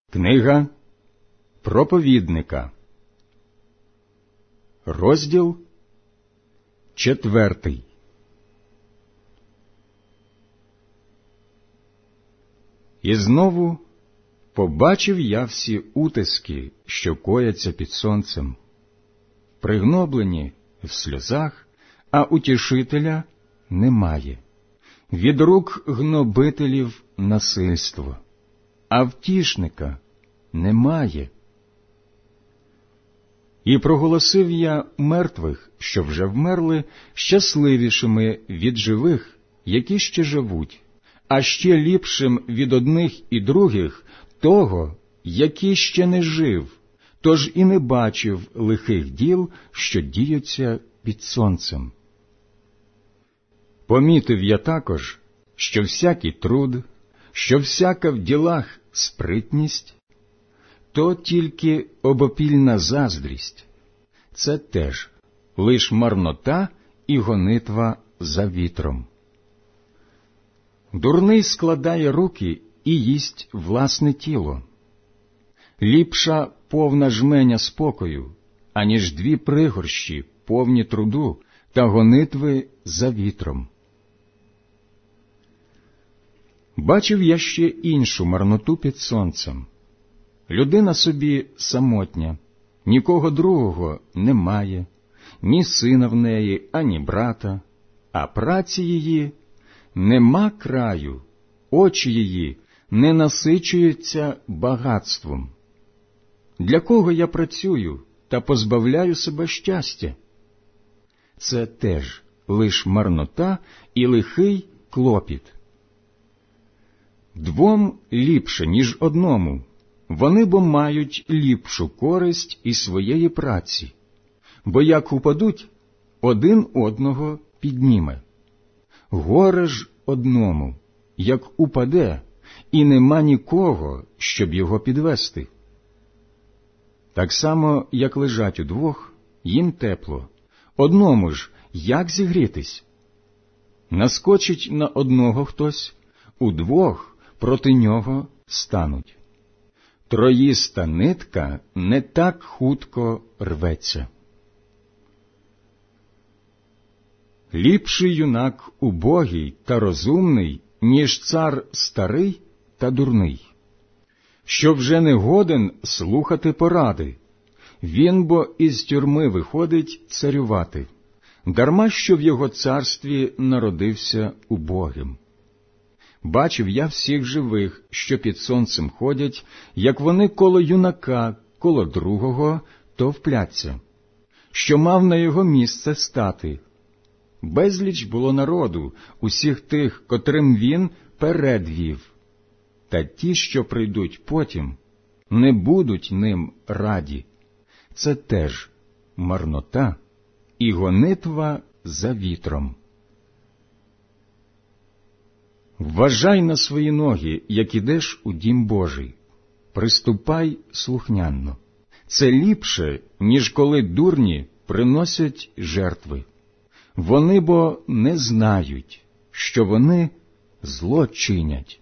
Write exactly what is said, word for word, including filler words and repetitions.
Книга проповідника, розділ четвертий. І знову побачив я всі утиски, що кояться під сонцем, пригноблені в сльозах, а утішителя немає, від рук гнобителів насильство, а втішника немає. І проголосив я мертвих, що вже вмерли, щасливішими від живих, які ще живуть, а ще ліпшим від одних і других того, який ще не жив, тож і не бачив лихих діл, що діються під сонцем. Помітив я також, що всякий труд, що всяка в ділах спритність, то тільки обопільна заздрість, це теж лиш марнота і гонитва за вітром. Дурний складає руки і їсть власне тіло. Ліпша повна жменя спокою, аніж дві пригорщі, повні труду та гонитви за вітром. Бачив я ще іншу марноту під сонцем. Людина собі самотня, нікого другого немає, ні сина в неї, ані брата, а праці її нема краю, очі її не насичуються багатством. Для кого я працюю та позбавляю себе щастя? Це теж лиш марнота і лихий клопіт. Двом ліпше, ніж одному, вони бо мають ліпшу користь із своєї праці, бо як упадуть, один одного підніме. Горе ж одному, як упаде, і нема нікого, щоб його підвести. Так само, як лежать удвох, їм тепло, одному ж як зігрітись? Наскочить на одного хтось, удвох проти нього стануть. Троїста нитка не так хутко рветься. Ліпший юнак убогий та розумний, ніж цар старий та дурний, що вже не годен слухати поради, він бо із тюрми виходить царювати, дарма що в його царстві народився убогим. Бачив я всіх живих, що під сонцем ходять, як вони коло юнака, коло другого, то впляться, що мав на його місце стати. Безліч було народу, усіх тих, котрим він передвів. Та ті, що прийдуть потім, не будуть ним раді. Це теж марнота і гонитва за вітром. Вважай на свої ноги, як ідеш у дім Божий. Приступай слухняно. Це ліпше, ніж коли дурні приносять жертви. Вони бо не знають, що вони зло чинять.